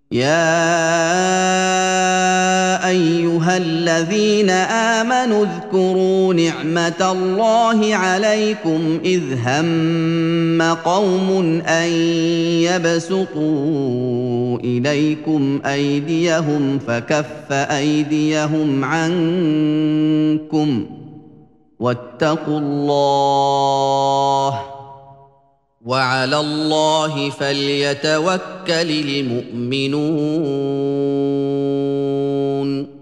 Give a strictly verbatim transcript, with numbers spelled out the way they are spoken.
يا ايها الذين امنوا اذكروا نعمه الله عليكم اذ هم قوم ان يبسطوا اليكم ايديهم فكف ايديهم عنكم واتقوا الله وعلى الله فليتوكل المؤمنون